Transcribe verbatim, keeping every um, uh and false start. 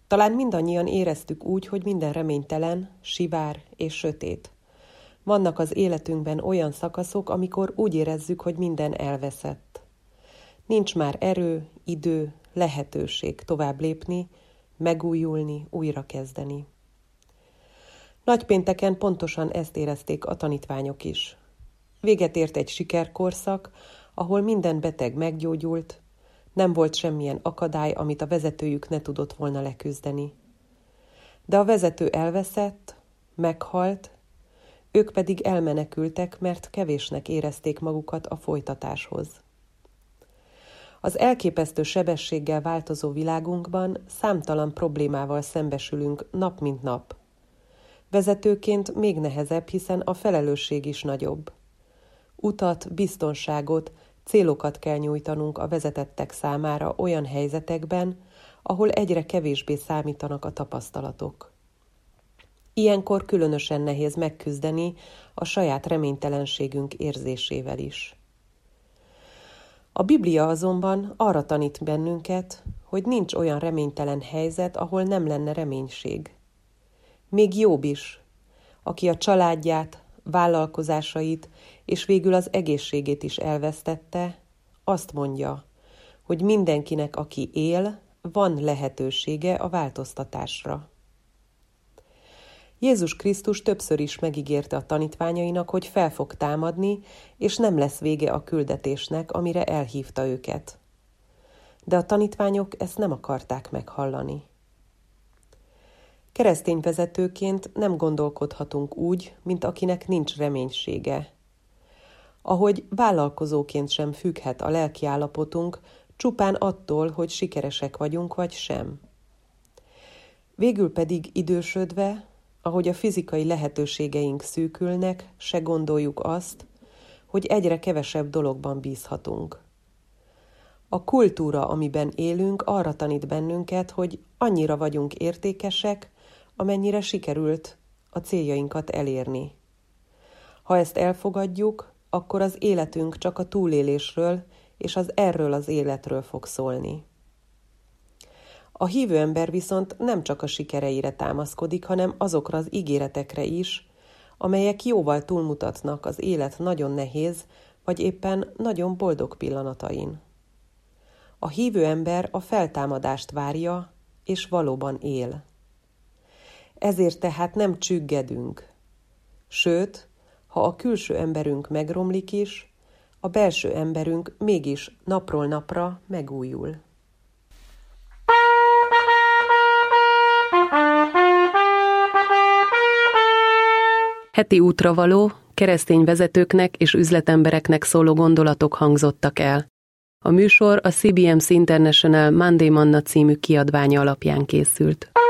Talán mindannyian éreztük úgy, hogy minden reménytelen, sivár és sötét. Vannak az életünkben olyan szakaszok, amikor úgy érezzük, hogy minden elveszett. Nincs már erő, idő, lehetőség tovább lépni, megújulni, újrakezdeni. Nagypénteken pontosan ezt érezték a tanítványok is. Véget ért egy sikerkorszak, ahol minden beteg meggyógyult, nem volt semmilyen akadály, amit a vezetőjük ne tudott volna leküzdeni. De a vezető elveszett, meghalt, ők pedig elmenekültek, mert kevésnek érezték magukat a folytatáshoz. Az elképesztő sebességgel változó világunkban számtalan problémával szembesülünk nap mint nap. Vezetőként még nehezebb, hiszen a felelősség is nagyobb. Utat, biztonságot, célokat kell nyújtanunk a vezetettek számára olyan helyzetekben, ahol egyre kevésbé számítanak a tapasztalatok. Ilyenkor különösen nehéz megküzdeni a saját reménytelenségünk érzésével is. A Biblia azonban arra tanít bennünket, hogy nincs olyan reménytelen helyzet, ahol nem lenne reménység. Még Jobb is, aki a családját, vállalkozásait és végül az egészségét is elvesztette, azt mondja, hogy mindenkinek, aki él, van lehetősége a változtatásra. Jézus Krisztus többször is megígérte a tanítványainak, hogy fel fog támadni, és nem lesz vége a küldetésnek, amire elhívta őket. De a tanítványok ezt nem akarták meghallani. Keresztény vezetőként nem gondolkodhatunk úgy, mint akinek nincs reménysége. Ahogy vállalkozóként sem függhet a lelki állapotunk csupán attól, hogy sikeresek vagyunk vagy sem. Végül pedig idősödve, ahogy a fizikai lehetőségeink szűkülnek, se gondoljuk azt, hogy egyre kevesebb dologban bízhatunk. A kultúra, amiben élünk, arra tanít bennünket, hogy annyira vagyunk értékesek, amennyire sikerült a céljainkat elérni. Ha ezt elfogadjuk, akkor az életünk csak a túlélésről és az erről az életről fog szólni. A hívő ember viszont nem csak a sikereire támaszkodik, hanem azokra az ígéretekre is, amelyek jóval túlmutatnak az élet nagyon nehéz, vagy éppen nagyon boldog pillanatain. A hívő ember a feltámadást várja, és valóban él. Ezért tehát nem csüggedünk. Sőt, ha a külső emberünk megromlik is, a belső emberünk mégis napról napra megújul. Heti útravaló, keresztény vezetőknek és üzletembereknek szóló gondolatok hangzottak el. A műsor a cé bé em cé International Monday Manna című kiadványa alapján készült.